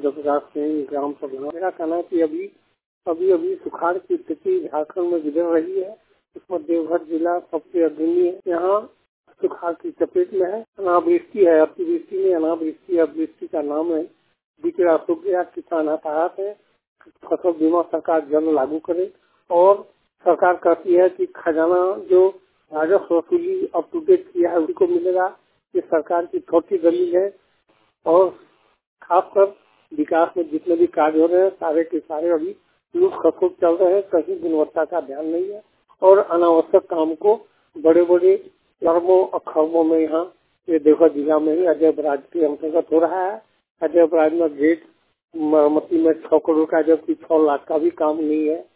जगन्नाथ सिंह, ग्राम प्रधान। मेरा कहना है कि अभी सुखाड़ की स्थिति झारखंड में गुजर रही है, उसमें देवघर जिला सबसे अग्रणी है। यहाँ सुखाड़ की चपेट में है, अनावृष्टि है, अतिवृष्टि में अनावृष्टि। अवृष्टि का नाम है, बिचड़ा सूख गया, किसान हताहत है। फसल बीमा सरकार जल्द लागू करे। और सरकार कहती है कि खजाना जो राजस्व वसूली अप टू डेट किया है उसी को मिलेगा। ये सरकार की छोटी दलील है। और खासकर विकास में जितने भी कार्य हो रहे हैं सारे के सारे अभी लूट खसोट चल रहे हैं, कहीं गुणवत्ता का ध्यान नहीं है। और अनावश्यक काम को बड़े बड़े अरबों अखरबों में यहाँ ये देवघर जिला में ही अजय बराज के अंतर्गत हो रहा है। अजय बराज में गेट मरम्मती में 6 करोड़ का, जबकि 6 लाख का भी काम नहीं है।